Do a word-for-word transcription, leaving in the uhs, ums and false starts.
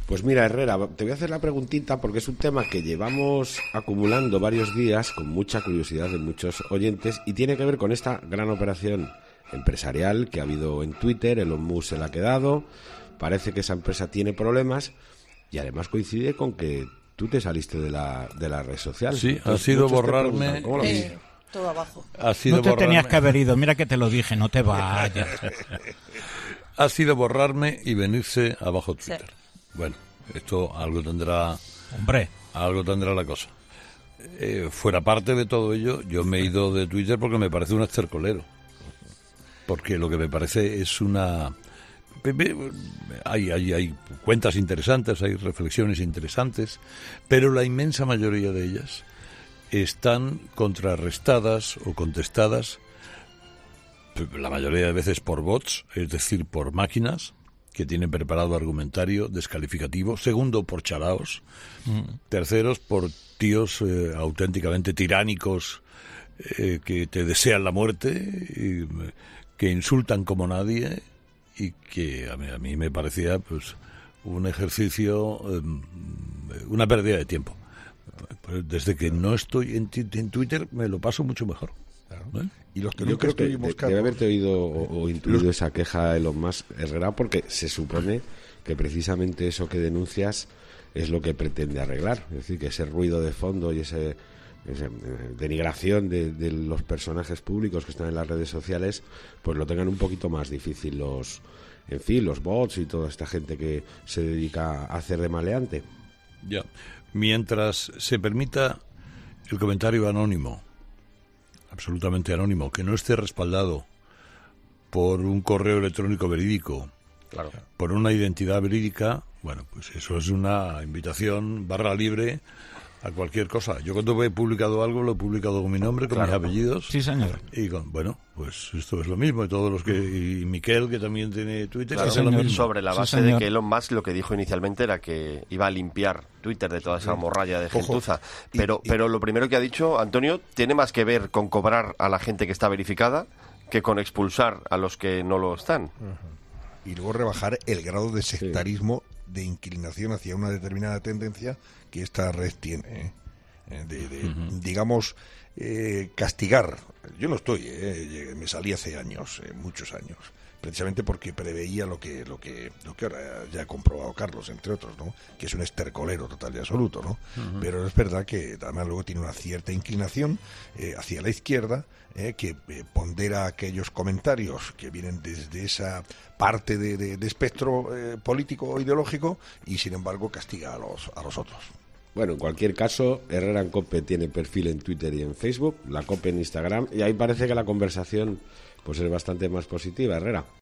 Pues mira, Herrera, te voy a hacer la preguntita porque es un tema que llevamos acumulando varios días con mucha curiosidad de muchos oyentes y tiene que ver con esta gran operación empresarial que ha habido en Twitter. Elon Musk se la ha quedado, parece que esa empresa tiene problemas y además coincide con que tú te saliste de la, de la red social. Sí, Entonces, ha sido borrarme... ¿Cómo lo Eh, ves? todo abajo. Ha sido No te borrarme... tenías que haber ido, mira que te lo dije, no te vayas. Ha sido borrarme y venirse abajo Twitter. Sí. Bueno, esto algo tendrá... Hombre, Algo tendrá la cosa. Eh, fuera parte de todo ello, yo me he ido de Twitter porque me parece un estercolero. Porque lo que me parece es una... Hay, hay, hay cuentas interesantes, hay reflexiones interesantes, pero la inmensa mayoría de ellas están contrarrestadas o contestadas, la mayoría de veces por bots, es decir, por máquinas que tienen preparado argumentario descalificativo, segundo por chalaos, mm. terceros por tíos eh, auténticamente tiránicos eh, que te desean la muerte, y, que insultan como nadie y que a mí, a mí me parecía pues un ejercicio, eh, una pérdida de tiempo. Desde que no estoy en, en Twitter me lo paso mucho mejor. Claro. ¿Eh? Y los que Yo nunca creo que estuvimos, de- Carlos, debe haberte oído o, o intuido Los- esa queja de Elon Musk, Herrera, porque se supone que precisamente eso que denuncias es lo que pretende arreglar. Es decir, que ese ruido de fondo y ese, esa denigración de, de los personajes públicos que están en las redes sociales, pues lo tengan un poquito más difícil los, en fin, los bots y toda esta gente que se dedica a hacer de maleante. Ya. Mientras se permita el comentario anónimo, absolutamente anónimo, que no esté respaldado por un correo electrónico verídico, Claro. por una identidad verídica, bueno, pues eso es una invitación barra libre a cualquier cosa. Yo cuando he publicado algo lo he publicado con mi nombre, con Claro. mis apellidos. sí señor. Y con, bueno, pues esto es lo mismo. Y todos los que, y Miquel, que también tiene Twitter, Claro, hace lo señor. mismo. sobre la Sí, base de señor. que Elon Musk lo que dijo inicialmente era que iba a limpiar Twitter de toda esa morralla de Ojo. gentuza. Y- Pero, y- pero lo primero que ha dicho Antonio tiene más que ver con cobrar a la gente que está verificada que con expulsar a los que no lo están. y luego rebajar el grado de sectarismo, de inclinación hacia una determinada tendencia que esta red tiene, ¿eh? Eh, de, de, Ujú. digamos, eh, castigar. Yo no estoy, eh, me salí hace años, eh, muchos años, precisamente porque preveía lo que lo que lo que ahora ya ha comprobado Carlos, entre otros, ¿no? Que es un estercolero total y absoluto, ¿no? Uh-huh. Pero es verdad que además luego tiene una cierta inclinación eh, hacia la izquierda, eh, que eh, pondera aquellos comentarios que vienen desde esa parte de, de, de espectro eh, político o ideológico y sin embargo castiga a los a los otros. Bueno, en cualquier caso, Herrera en Cope tiene perfil en Twitter y en Facebook, la Cope en Instagram, y ahí parece que la conversación pues es bastante más positiva, Herrera.